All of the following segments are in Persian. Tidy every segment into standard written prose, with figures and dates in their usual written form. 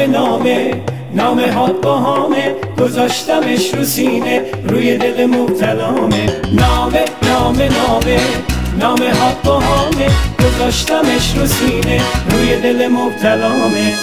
نامه هات باهامه، گذاشتمش رو سینه روی دل مبتلامه. نامه هات باهامه، گذاشتمش رو سینه روی دل مبتلامه.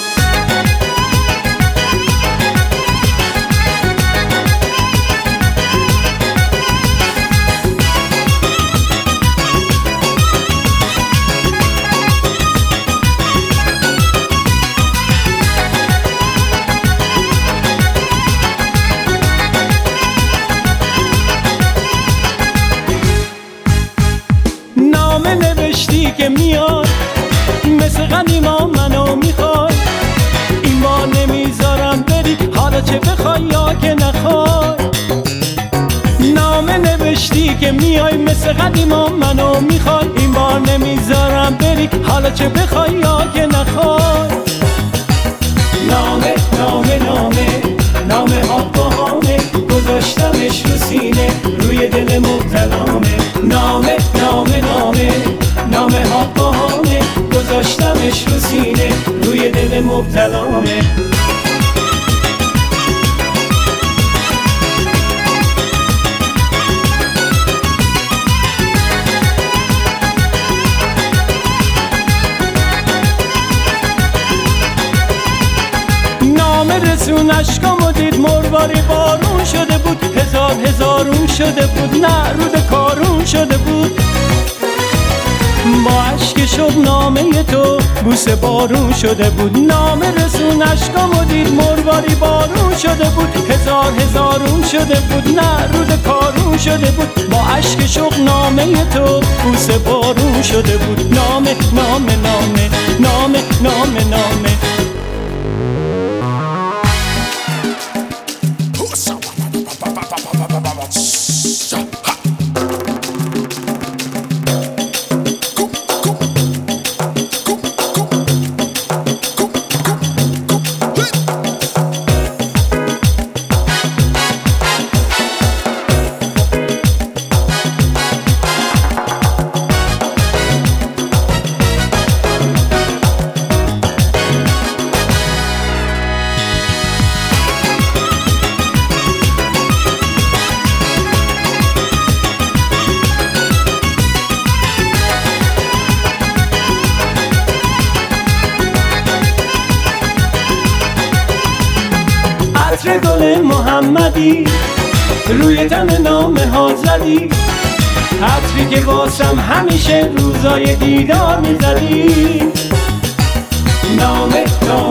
نامه نوشتی که میاد مثل قدیما منو میخوای، این بار نمیذارم بری حالا چه بخوای یا که نخوای. نامه نوشتی که میای مثل قدیما منو میخوای، این بار نمیذارم بری حالا چه بخوای یا که نخوای. نامه هات باهامه، گذاشتمش رو سینه روی دل مبتلامه. نامه هات باهامه، گذاشتمش رو سینه روی دل مبتلامه. نامه رسون اشکامو دید مرواری بارون شده بود، هزارون شده بود، نه رود کارون شده بود. با اشک شد نامه تو بوسه بارون شده بود. نامه رسون اشکامو دید مرواری بارون شده بود، هزارون شده بود، نه رود کارون شده بود. با اشک شد نامه تو بوسه بارون شده بود. نامه عطر گل محمدی روی تن نامه ها زدی، عطری که واسم همیشه روزای دیدار میزدی. نامه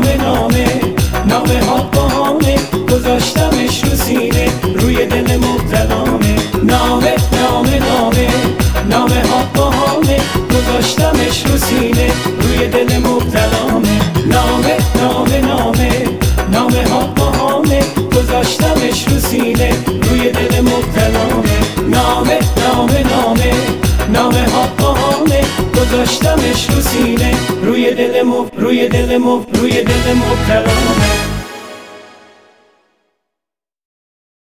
هات باهامه، گذاشتمش رو سینه روی دل مبتلامه. نامه هات باهامه، گذاشتمش رو سینه روی دل مبتلامه. نامه هات باهامه، گذاشتمش رو سینه روی دل مبتلامه. نامه هات باهامه، گذاشتمش رو سینه روی دل مبتلامه.